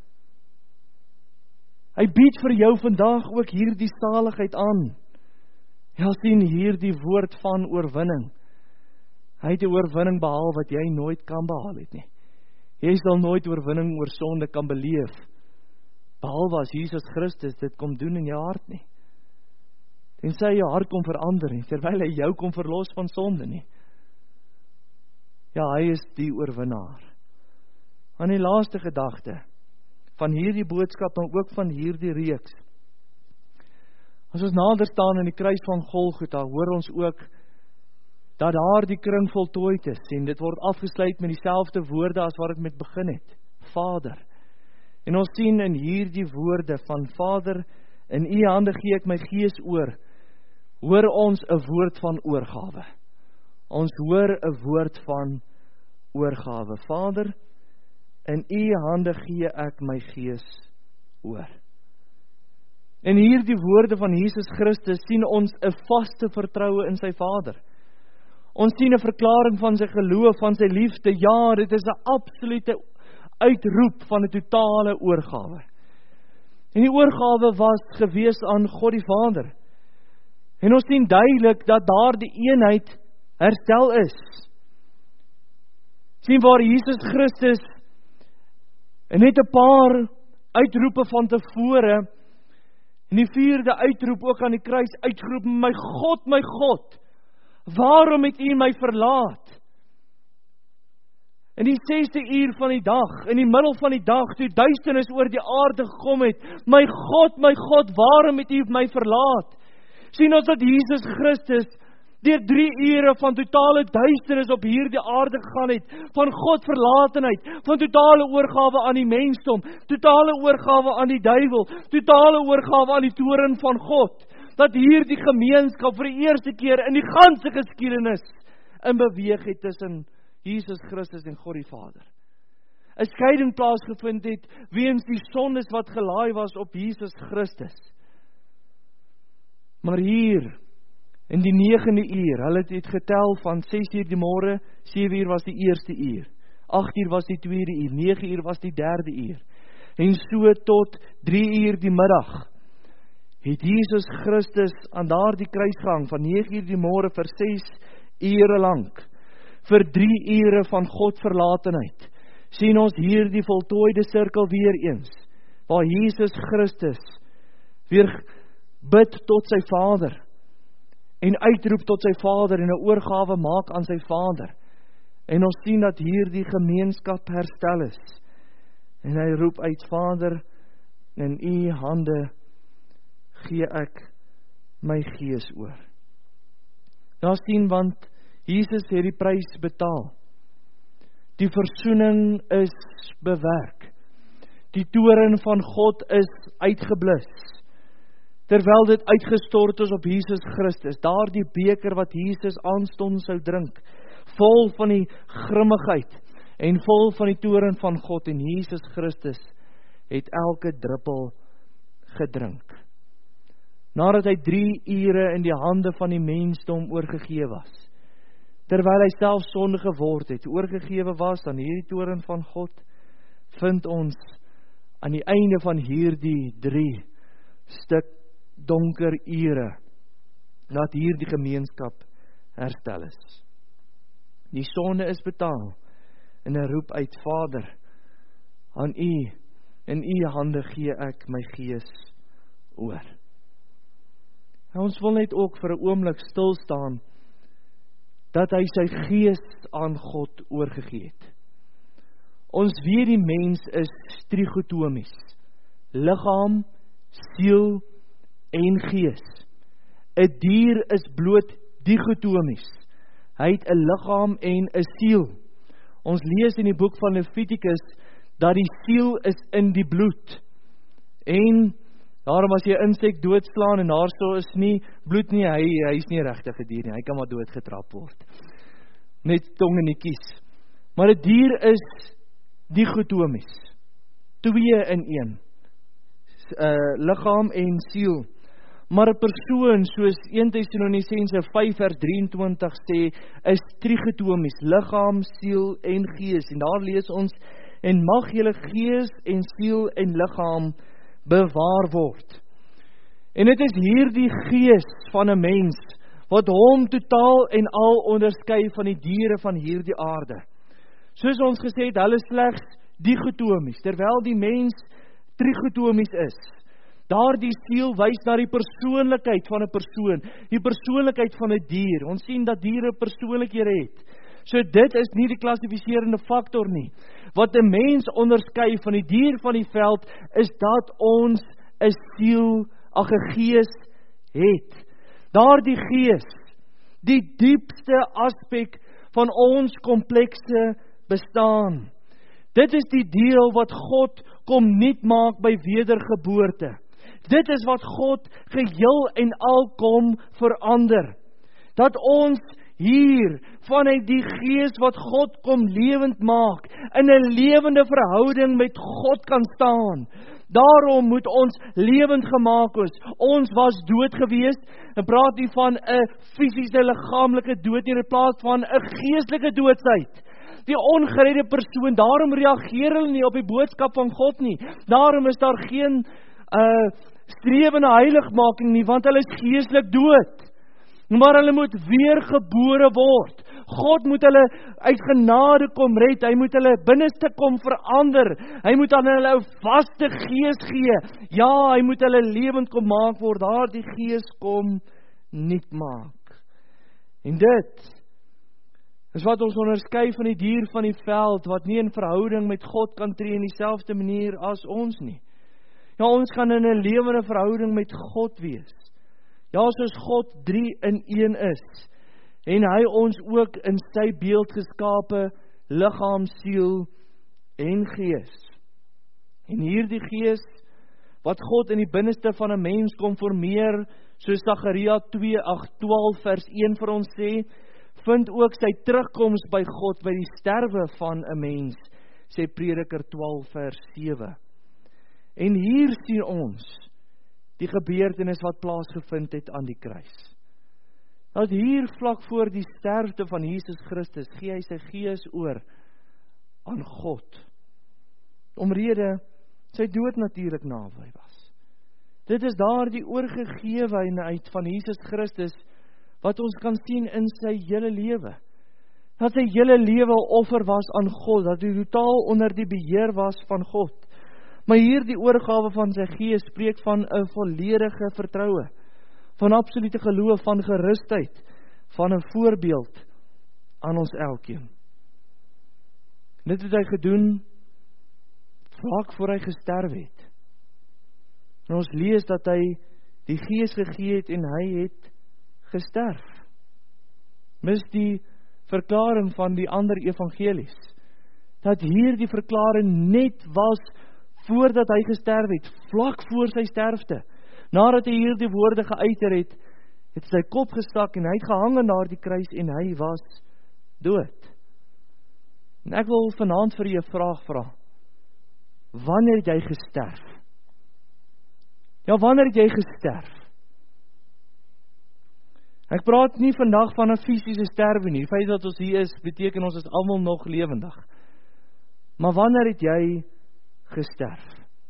Hy bied vir jou vandag ook hierdie saligheid aan. Ja, sien hierdie woord van oorwinning. Hy het die oorwinning behaal wat jy nooit kan behaal het nie. Jy sal nooit oorwinning oor sonde kan beleef, behalwe as Jesus Christus dit kom doen in jou hart nie. Tensy jou hart kom verander nie, terwyl hy jou kom verlos van sonde nie. Ja, hy is die oorwinnaar. Aan die laaste gedagte van hierdie boodskap en ook van hierdie reeks. As ons nader staan in die kruis van Golgotha, hoor ons ook dat daar die kring voltooid is en dit word afgesluit met dieselfde woorde as wat dit met begin het. Vader. En ons sien in hierdie woorde van Vader, in u hande gee ek my gees oor, hoor ons 'n woord van oorgawe. Ons hoor 'n woord van oorgawe. Vader, in u hande gee ek my gees oor. En hierdie woorde van Jesus Christus sien ons 'n vaste vertroue in sy Vader. Ons sien 'n verklaring van sy geloof, van sy liefde. Ja, dit is 'n absolute uitroep van 'n totale oorgawe. En die oorgawe was gewees aan God die Vader. En ons sien duidelik dat daar die eenheid herstel is. Sien waar Jesus Christus en net 'n paar uitroepe van tevore, en die 4de uitroep ook aan die kruis uitgeroep, my God, waarom het u my verlaat? In die 6de uur van die dag, in die middel van die dag, toe duisternis oor die aarde gekom het, my God, waarom het u my verlaat? Sien ons dat Jesus Christus deur 3 ure van totale duisternis op hierdie aarde gegaan het, van God verlatenheid, van totale oorgawe aan die mensdom, totale oorgawe aan die duiwel, totale oorgawe aan die toorn van God, dat hierdie gemeenskap vir die eerste keer in die ganse geskiedenis in beweeg het tussen Jesus Christus en God die Vader. 'n Skeiding plaasgevind het weens die sondes wat gelaai was op Jesus Christus. Maar hier, in die 9de uur, hulle het dit getel van 6 uur die môre, 7 uur was die eerste uur, 8 uur was die tweede uur, 9 uur was die derde uur, en so tot 3 uur die middag, het Jesus Christus aan daardie kruisgang van 9 uur die môre vir 6 ure lank, vir 3 ure van God verlatenheid, sien ons hier die voltooide sirkel weer eens, waar Jesus Christus weer bid tot sy Vader, en uitroep tot sy Vader, en 'n oorgawe maak aan sy Vader, en ons sien dat hier die gemeenskap herstel is, en hy roep uit, Vader, in u hande gee ek my gees oor. Daar sien, want Jesus het die prys betaal. Die versoening is bewerk. Die toorn van God is uitgeblus. Terwyl dit uitgestort is op Jesus Christus, daardie beker wat Jesus aanstond sou drink, vol van die grimmigheid en vol van die toorn van God, en Jesus Christus het elke druppel gedrink. Nadat hy 3 ure in die hande van die mensdom oorgegee was, terwyl hy self sonde geword het, oorgegewe was aan hierdie toorn van God, vind ons aan die einde van hierdie 3 stuk donker ure, dat hierdie gemeenskap herstel is. Die sonde is betaal, en hy roep uit, Vader, aan u, in u hande gee ek my gees oor. En ons wil net ook vir 'n oomblik stil staan, dat hy sy gees aan God oorgegee het. Ons weet die mens is trichotomies, liggaam, siel en gees. 'n dier is bloot dichotomies. Hy het 'n liggaam en 'n siel. Ons lees in die boek van Levitikus dat die siel is in die bloed. En daarom as jy 'n insek doodslaan en daar so is nie bloed nie, hy is nie regtig 'n dier nie, hy kan maar doodgetrap word. Net tong in die kies. Maar 'n dier is dichotomies. 2 in 1. Liggaam en siel. Maar 'n persoon, soos 1 Tessalonisense 5 vers 23 sê, is trichotomies, liggaam, siel en gees. En daar lees ons, en mag julle gees en siel en liggaam bewaar word. En dit is hierdie gees van 'n mens, wat hom totaal en al onderskei van die diere van hierdie aarde. Soos ons gesê het, hulle slegs dichotomies, terwyl die mens trichotomies is. Daardie siel wys na die persoonlikheid van 'n persoon, die persoonlikheid van 'n dier. Ons sien dat diere persoonlikhede het. So dit is nie die klassifiserende faktor nie. Wat 'n mens onderskei van die dier van die veld, is dat ons 'n siel, 'n gees het. Daardie gees, die diepste aspek van ons komplekse bestaan. Dit is die deel wat God kom nuut maak by wedergeboorte. Dit is wat God geheel en al kom verander. Dat ons hier vanuit die gees wat God kom lewend maak, in 'n lewende verhouding met God kan staan. Daarom moet ons lewend gemaak wees. Ons was dood gewees, en praat nie van 'n fisiese liggaamlike dood nie, in plaas van 'n geestelike doodsheid. Die ongeredde persoon, daarom reageer hulle nie op die boodskap van God nie. Daarom is daar geen strewe na heiligmaking nie, want hulle is geestelik dood. Maar hulle moet weer gebore word. God moet hulle uit genade kom red. Hy moet hulle binneste kom verander. Hy moet aan hulle 'n vaste gees gee. Ja, hy moet hulle lewend kom maak word. Daardie gees kom nuut maak. En dit is wat ons onderskei van die dier van die veld, wat nie in verhouding met God kan tree in dieselfde manier as ons nie. Ja, ons kan in 'n lewende verhouding met God wees. Ja, soos God 3 in 1 is. en hy ons ook in sy beeld geskape, liggaam, siel en gees. En hierdie gees, wat God in die binneste van 'n mens kom formeer, soos Sagaria 2:12 vers 1 vir ons sê, vind ook sy terugkoms by God by die sterwe van 'n mens, sê Prediker 12 vers 7. En hier sien ons die gebeurtenis wat plaasgevind het aan die kruis. Dat hier vlak voor die sterfte van Jesus Christus gee hy sy gees oor aan God. Omrede sy dood natuurlik naby was. Dit is daar die oorgegewenheid van Jesus Christus wat ons kan sien in sy hele lewe. Dat sy hele lewe offer was aan God, dat hy totaal onder die beheer was van God. Maar hier die oorgawe van sy gees spreek van 'n volledige vertroue, van absolute geloof, van gerusheid, van 'n voorbeeld aan ons elkeen. Dit het hy gedoen vlak voor hy gesterf het. En ons lees dat hy die gees gegee het en hy het gesterf. Mis die verklaring van die ander evangelies, dat hier die verklaring net was voordat hy gesterf het, vlak voor sy sterfte. Nadat hy hier die woorde geuiter het, het sy kop gestak en hy het gehang aan daardie kruis en hy was dood. En ek wil vanaand vir u 'n vraag vra. Wanneer het jy gesterf? Ja, wanneer het jy gesterf? Ek praat nie vandag van 'n fisiese sterwe nie. Die feit dat ons hier is, beteken ons is almal nog lewendig. Maar wanneer het jy gesterf?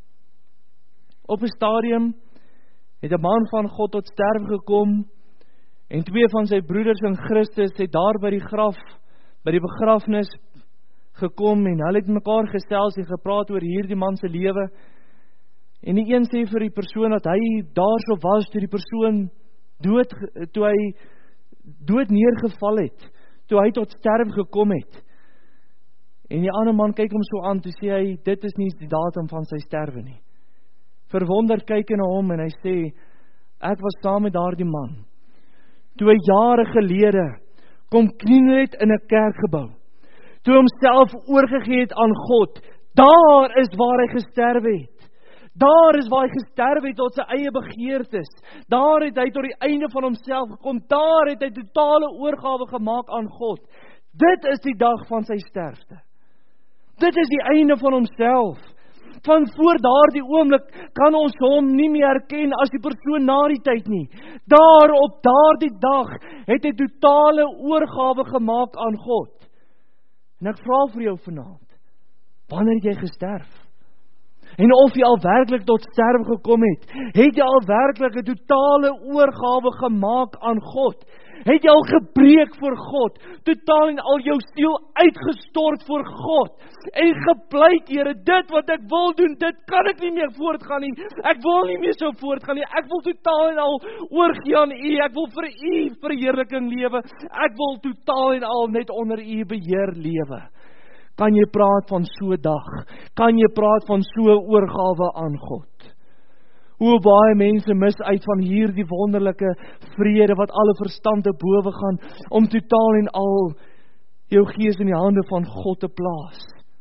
Op 'n stadium het 'n man van God tot sterf gekom en 2 van sy broeders in Christus het daar by die graf, by die begrafnis gekom en hulle het mekaar gesels en gepraat oor hierdie man se lewe. En die een sê vir die persoon dat hy daarso was toe die persoon toe hy dood neergeval het, toe hy tot sterf gekom het. En die ander man kyk hom so aan, toe sê hy, dit is nie die datum van sy sterwe nie. Verwonderd kyk hy na hom en hy sê, ek was saam met daardie man, toe hy jare gelede kom kniel het in 'n kerkgebou, toe homself oorgegee het aan God. Daar is waar hy gesterf het. Daar is waar hy gesterf het tot sy eie begeertes. Daar het hy tot die einde van homself gekom. Daar het hy totale oorgawe gemaak aan God. Dit is die dag van sy sterfte. Dit is die einde van homself. Van voor daardie oomblik kan ons hom nie meer herken as die persoon na die tyd nie. Daar op daardie dag het hy totale oorgawe gemaak aan God. En ek vra vir jou vanaand, wanneer het jy gesterf? En of jy al werklik tot sterf gekom het jy al werklik 'n totale oorgawe gemaak aan God? Het jy al gebreek voor God, totaal en al jou siel uitgestort voor God, en gepleit, Here, dit wat ek wil doen, dit kan ek nie meer voortgaan nie, ek wil nie meer so voortgaan nie, ek wil totaal en al oorgee aan U, ek wil vir U verheerliking lewe, ek wil totaal en al net onder U beheer lewe. Kan jy praat van so dag? Kan jy praat van so oorgawe aan God? Hoe baie mense mis uit van hierdie wonderlike vrede wat alle verstand te bowe gaan, om totaal en al jou gees in die hande van God te plaas.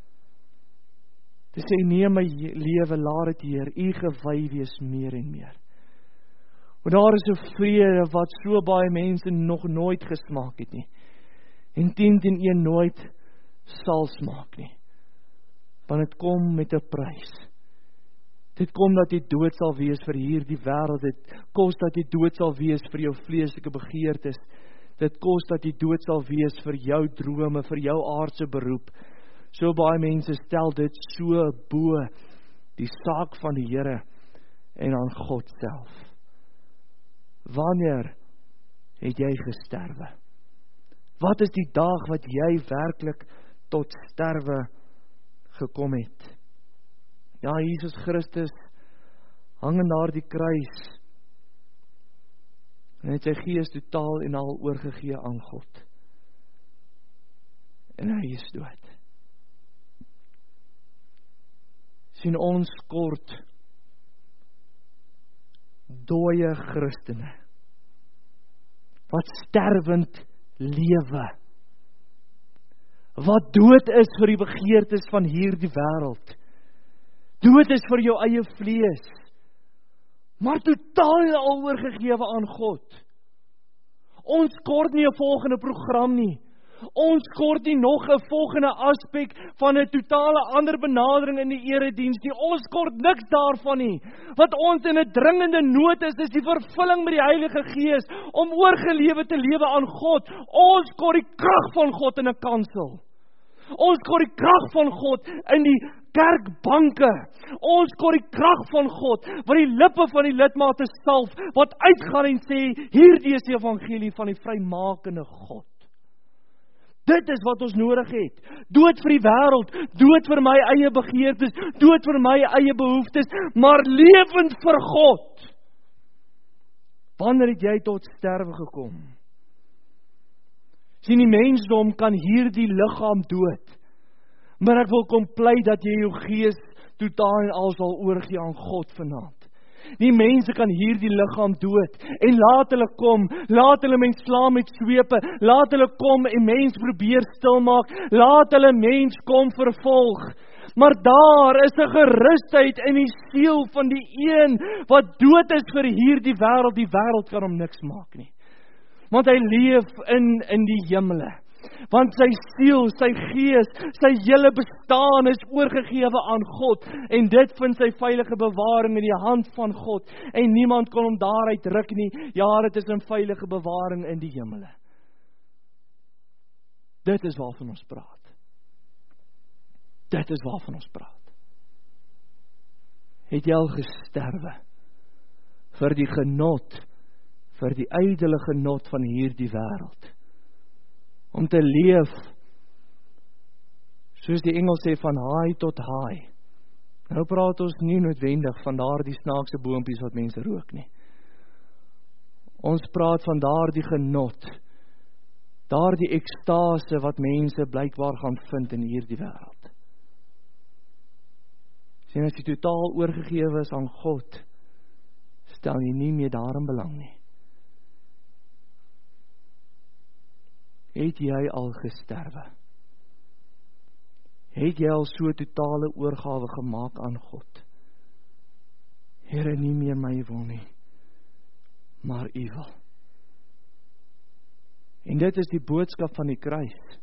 Te sê, neem my lewe, laat dit Heer, U gewy wees meer en meer. Want daar is 'n vrede wat so baie mense nog nooit gesmaak het nie. En 10-1 nooit sal smaak nie. Want dit kom met 'n prys. Dit kom dat jy dood sal wees vir hierdie wêreld. Dit kos dat jy dood sal wees vir jou vleeslike begeertes. Dit kos dat jy dood sal wees vir jou drome, vir jou aardse beroep. So baie mense stel dit so bo die saak van die Here en aan God self. Wanneer het jy gesterwe? Wat is die dag wat jy werklik tot sterwe gekom het? Ja, Jesus Christus hang aan daardie kruis en het sy gees totaal en al oorgegee aan God. En hy is dood. Sien ons kort dooie Christene wat sterwend lewe. Wat dood is vir die begeertes van hierdie wêreld. Dood is vir jou eie vlees. Maar totaal en al oorgegewe aan God. Ons kort nie 'n volgende program nie. Ons kort nie nog 'n volgende aspek van 'n totale ander benadering in die erediens nie. Ons kort niks daarvan nie. Wat ons in 'n dringende nood is die vervulling met die Heilige Gees om oorgelewe te lewe aan God. Ons kort die krag van God in 'n kansel. Ons kort die krag van God in die kerkbanke. Ons kort die krag van God wat die lippe van die lidmate salf, wat uitgaan en sê, hierdie is die evangelie van die vrymakende God. Dit is wat ons nodig het. Dood vir die wêreld, dood vir my eie begeertes, dood vir my eie behoeftes, maar lewend vir God. Wanneer het jy tot sterwe gekom? Sien, die mensdom kan hierdie liggaam dood, maar ek wil kom pleit dat jy jou gees totaal en al sal oorgee aan God vanaand. Die mense kan hierdie liggaam dood, en laat hulle kom, laat hulle mens slaan met swepe, laat hulle kom en mens probeer stilmaak, laat hulle mens kom vervolg. Maar daar is 'n gerusheid in die siel van die een wat dood is vir hierdie wêreld. Die wêreld kan hom niks maak nie. Want hy leef in die hemele. Want sy siel, sy gees, sy hele bestaan is oorgegewe aan God. En dit vind sy veilige bewaring in die hand van God. En niemand kon hom daaruit ruk nie. Ja, dit is 'n veilige bewaring in die hemele. Dit is waarvan ons praat. Dit is waarvan ons praat. Het jy al gesterwe vir die genot, vir die ydelle genot van hierdie wêreld? Om te leef, soos die Engels sê, van haai tot haai. Nou praat ons nie noodwendig van daardie snaakse boompies wat mense rook nie. Ons praat van daardie genot, daardie ekstase wat mense blykbaar gaan vind in hierdie wêreld. Sien, as jy totaal oorgegewe is aan God, stel jy nie meer daarin belang nie. Het jy al gesterwe? Het jy al so totale oorgawe gemaak aan God? Here, nie meer my wil nie, maar U wil. En dit is die boodskap van die kruis.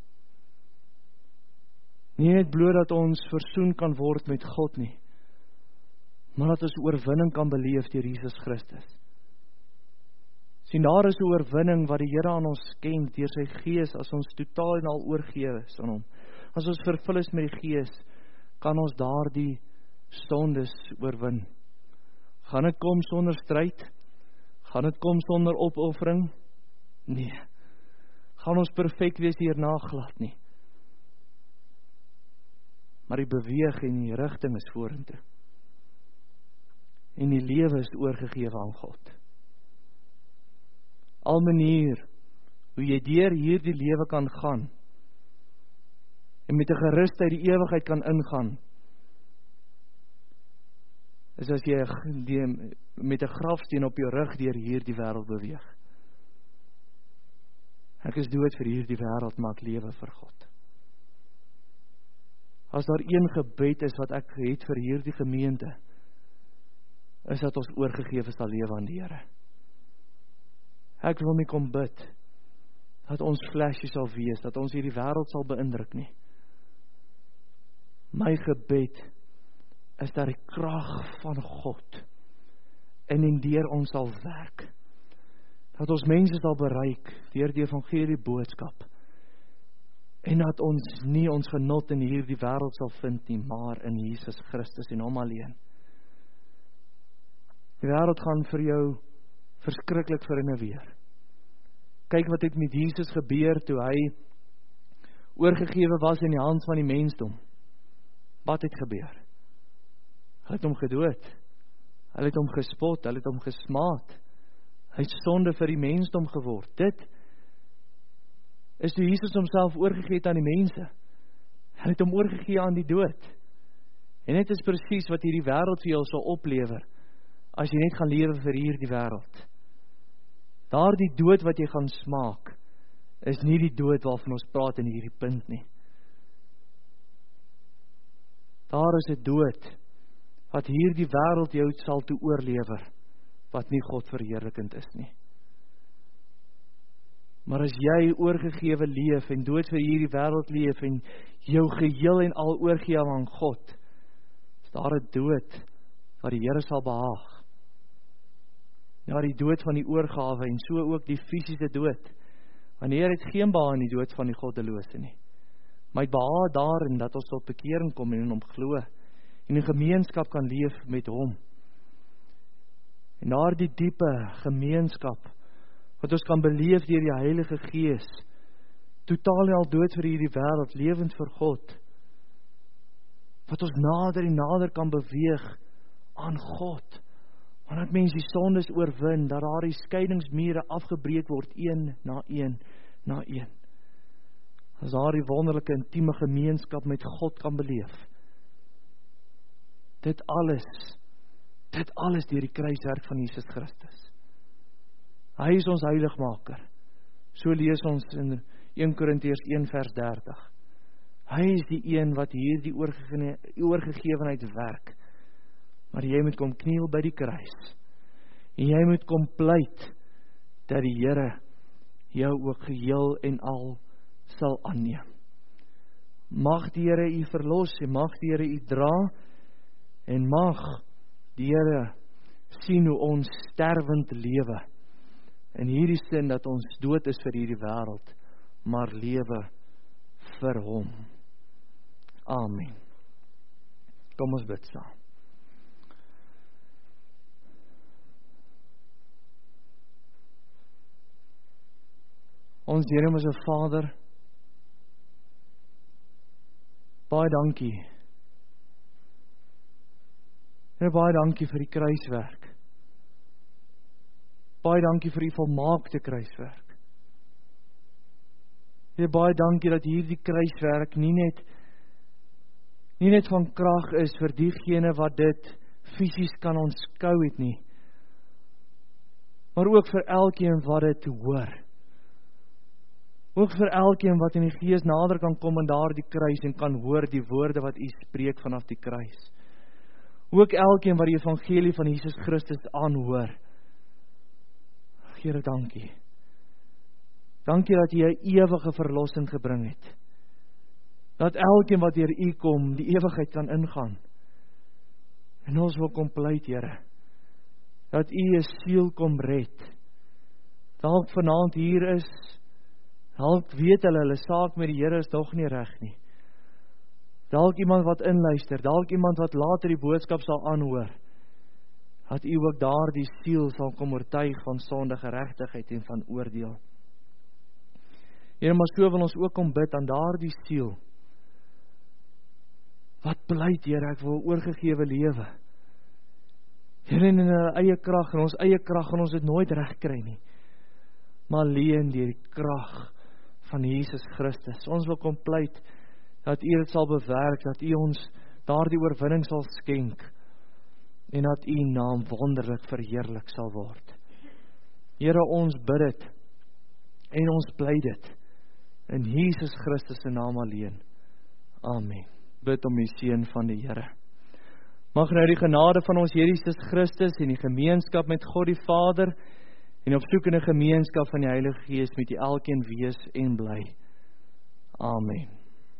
Nie net bloot dat ons versoen kan word met God nie, maar dat ons oorwinning kan beleef deur Jesus Christus. Sien, daar is 'n oorwinning wat die Here aan ons skenk deur sy Gees as ons totaal en al oorgee is aan hom. As ons vervul is met die Gees, kan ons daardie sondes oorwin. Gaan dit kom sonder stryd? Gaan dit kom sonder opoffering? Nee. Gaan ons perfek wees hierna? Glad nie. Maar die beweeg en die rigting is vorentoe. En die lewe is oorgegewe aan God. Al manier hoe jy deur hierdie lewe kan gaan en met 'n gerusheid die ewigheid kan ingaan, is as jy met 'n grafsteen op jou rug deur hierdie wêreld beweeg. Ek is dood vir hierdie wêreld, maar ek lewe vir God. As daar een gebed is wat ek het vir hierdie gemeente, is dat ons oorgegewe sal lewe aan die Here. Ek wil nie kom bid dat ons flashy sal wees, dat ons hierdie wêreld sal beïndruk nie. My gebed is dat die krag van God in en deur ons sal werk. Dat ons mense sal bereik deur die evangelie boodskap. En dat ons nie ons genot in hierdie wêreld sal vind nie, maar in Jesus Christus en hom alleen. Die wêreld gaan vir jou verskriklik verinneweer. Kyk wat het met Jesus gebeur toe hy oorgegewe was in die hand van die mensdom. Wat het gebeur? Hulle het hom gedood. Hulle het hom gespot, hulle het hom gesmaad. Hy het sonde vir die mensdom geword. Dit is toe Jesus homself oorgegee het aan die mense. Hy het hom oorgegee aan die dood. En dit is presies wat hierdie wêreld vir jou sal oplewer, as jy net gaan lewe vir hierdie wêreld. Daardie dood wat jy gaan smaak, is nie die dood waarvan ons praat in hierdie punt nie. Daar is 'n dood wat hierdie wêreld jou sal toe oorlewer, wat nie God verheerlikend is nie. Maar as jy oorgegewe leef en dood vir hierdie wêreld leef en jou geheel en al oorgee aan God, is daar 'n dood wat die Here sal behaag. Ja, die dood van die oorgawe en so ook die fisiese dood. Want die Here het geen behaag in die dood van die goddelose nie. Maar hy behaag daarin dat ons tot bekering kom en in hom glo en in gemeenskap kan leef met hom. En daardie diepe gemeenskap wat ons kan beleef deur die Heilige Gees, totaal en al dood vir hierdie wêreld, lewend vir God, wat ons nader en nader kan beweeg aan God, want dat mens die sondes oorwin, dat daar die skeidingsmure afgebreek word, een na een na een. As daar die wonderlike intieme gemeenskap met God kan beleef. Dit alles deur die kruiswerk van Jesus Christus. Hy is ons heiligmaker. So lees ons in 1 Korintiërs 1 vers 30. Hy is die een wat hierdie oorgegewenheid werk. Maar jy moet kom kniel by die kruis. En jy moet kom pleit dat die Here jou ook geheel en al sal aanneem. Mag die Here u verlos en mag die Here u dra en mag die Here sien hoe ons sterwend lewe. In hierdie sin dat ons dood is vir hierdie wêreld, maar lewe vir hom. Amen. Kom ons bid saam. Ons Here, ons Vader, baie dankie. Baie dankie vir die kruiswerk. Baie dankie vir die volmaakte kruiswerk. Baie dankie dat hierdie kruiswerk nie net van krag is vir diegene wat dit fisies kan aanskou het nie, maar ook vir elkeen wat dit hoor. Ook vir elkeen wat in die Gees nader kan kom aan daardie kruis en kan hoor die woorde wat u spreek vanaf die kruis. Ook elkeen wat die evangelie van Jesus Christus aanhoor. Here, dankie. Dankie dat u 'n ewige verlossing gebring het. Dat elkeen wat deur u kom, die ewigheid kan ingaan. En ons wil kom pleit, Here, dat u 'n siel kom red. Dalk vanaand hier is, dalk weet hulle saak met die Here is nog nie reg nie. Dalk iemand wat inluister, dalk iemand wat later die boodskap sal aanhoor, dat u ook daardie siel sal kom oortuig van sonde, geregtigheid en van oordeel. Here, maar so wil ons ook kom bid aan daardie siel, wat pleit, Here, ek wil oorgegewe lewe. Here, in hulle eie krag, in ons eie krag, gaan ons dit nooit reg kry nie, maar alleen deur die krag van Jesus Christus. Ons wil kom pleit dat u dit sal bewerk, dat u ons daardie oorwinning sal skenk en dat u naam wonderlik verheerlik sal word. Here, ons bid dit en ons pleit dit in Jesus Christus se naam alleen. Amen. Bid om die seën van die Here. Mag nou die genade van ons Here Jesus Christus en die gemeenskap met God die Vader en opsoekende gemeenskap van die Heilige Gees met die elkeen wees en bly. Amen.